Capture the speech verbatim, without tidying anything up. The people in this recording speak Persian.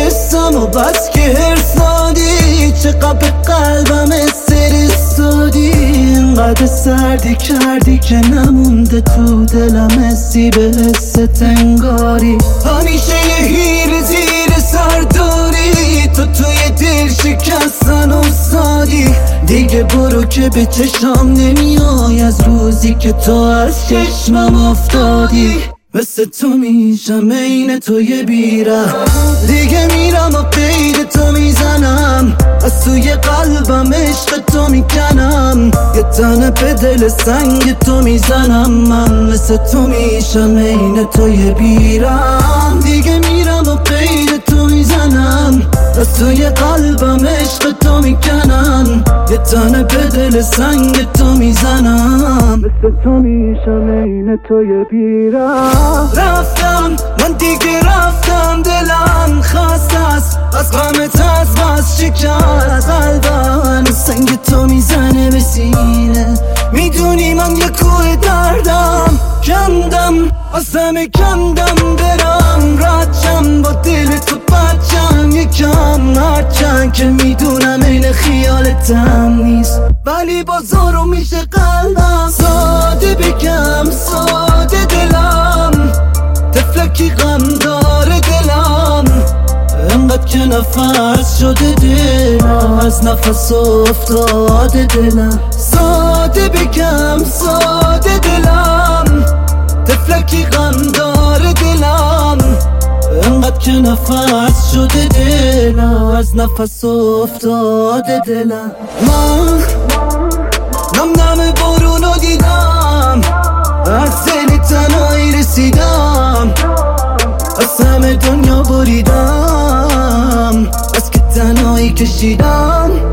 حسم و بس که هرسادی، چقدر به قلبم استرسادی، اینقدر سردی کردی که نمونده تو دلم حسی به حست انگاری. همیشه یه هیر زیر سر داری، تو توی دل شکستن افتادی. دیگه برو که به چشام نمیای از روزی که تو از چشمم افتادی. مثل تو میشم عین تو یه بیره، دیگه میرم و قید تو میزنم، از توی قلبم عشق تو میکنم، یه تنه به دل سنگ تو میزنم. من مثل تو میشم عین تو یه بیره، دیگه میرم و قید تو میزنم، از توی قلبم عشق تو میکنم، یه تنه به دل سنگ تو میزنم. مثل تو میشم عین تو یه بیره. رفتم من دیگه رفتم، دلم خسته است از غمت، از بس شکست قلبم سنگ تو میزنه به سینه. میدونی من یه کوه دردم، کندم از همه کندم، برم ردشم با دل تو بچم یکم، هرچند که میدونم این خیالتم نیست، ولی بازارو میشه قلبم. ساده بگم ساده دلم، تفلکی غم داره دلم، انقدر که نفس شده دلم، از نفس افتاده دلم. ساده بگم ساده دلم، تفلکی غم داره دلم، انقدر که نفس شده دلم، از نفس افتاده دلم. من نم نم بارونو دیدم، از دل تنهایی رسیدم، از همه دنیا بریدم، از که تنهایی کشیدم.